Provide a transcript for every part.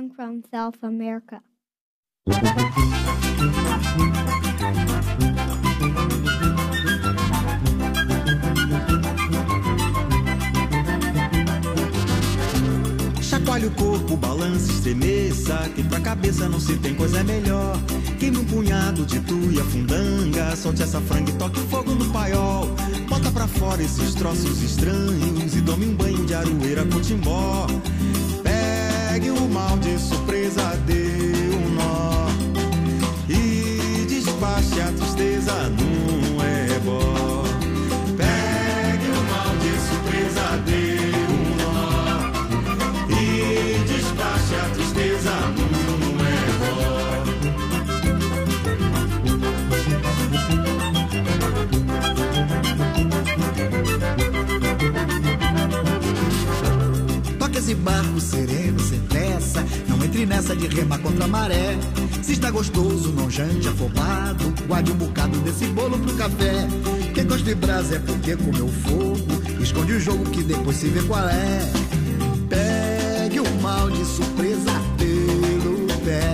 I'm from South America. Chacoalhe o corpo, balance, estremeça, que pra cabeça não se tem coisa melhor. Queime um punhado de tuia, fundanga, solte essa franga e toque fogo no paiol. Bota pra fora esses troços estranhos e tome um banho de aroeira com timbó. Pegue o mal de surpresa, dê um nó e despache a tristeza num ebó. Pegue o mal de surpresa, dê um nó e despache a tristeza num ebó. Toque esse barco sereno, sem pressa, não entre nessa de remar contra a maré. Se está gostoso, não jante afobado, guarde um bocado desse bolo pro café. Quem gosta de brasa é porque comeu fogo, esconde o jogo que depois se vê qual é. Pegue o mal de surpresa pelo pé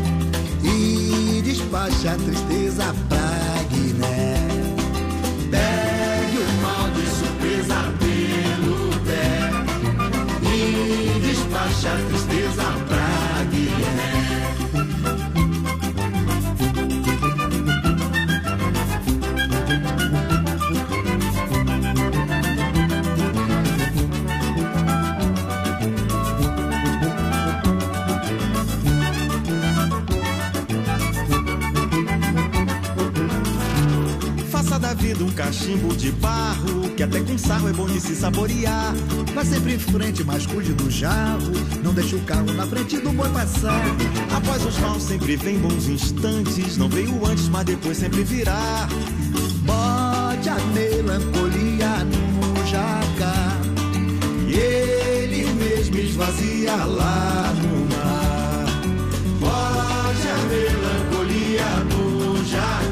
e despache a tristeza pra Guiné. Pegue o mal de surpresa pelo pé e despache a tristeza pra Guiné. Faça da vida um cachimbo de barro, que até com sarro é bom de se saborear. Vá sempre em frente, mas cuide do jarro, não deixe o carro na frente do boi passar. Após os maus sempre vem bons instantes, não veio antes, mas depois sempre virá. Bote a melancolia no jacar e ele mesmo esvazia lá no mar. Bote a melancolia no jacar